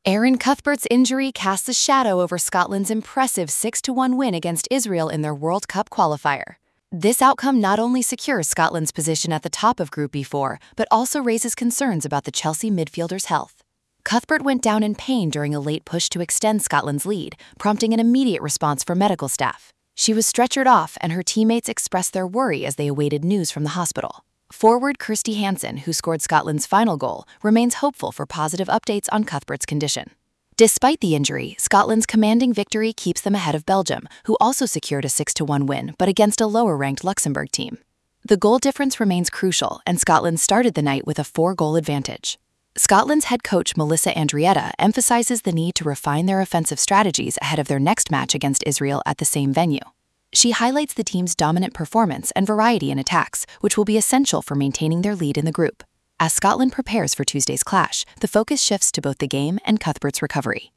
Aaron Cuthbert's injury casts a shadow over Scotland's impressive 6-1 win against Israel in their World Cup qualifier. This outcome not only secures Scotland's position at the top of Group B4, but also raises concerns about the Chelsea midfielder's health. Cuthbert went down in pain during a late push to extend Scotland's lead, prompting an immediate response from medical staff. She was stretchered off, and her teammates expressed their worry as they awaited news from the hospital. Forward Kirsty Hansen, who scored Scotland's final goal, remains hopeful for positive updates on Cuthbert's condition. Despite the injury, Scotland's commanding victory keeps them ahead of Belgium, who also secured a 6-1 win, but against a lower-ranked Luxembourg team. The goal difference remains crucial, and Scotland started the night with a 4-goal advantage. Scotland's head coach Melissa Andrietta emphasizes the need to refine their offensive strategies ahead of their next match against Israel at the same venue. She highlights the team's dominant performance and variety in attacks, which will be essential for maintaining their lead in the group. As Scotland prepares for Tuesday's clash, the focus shifts to both the game and Cuthbert's recovery.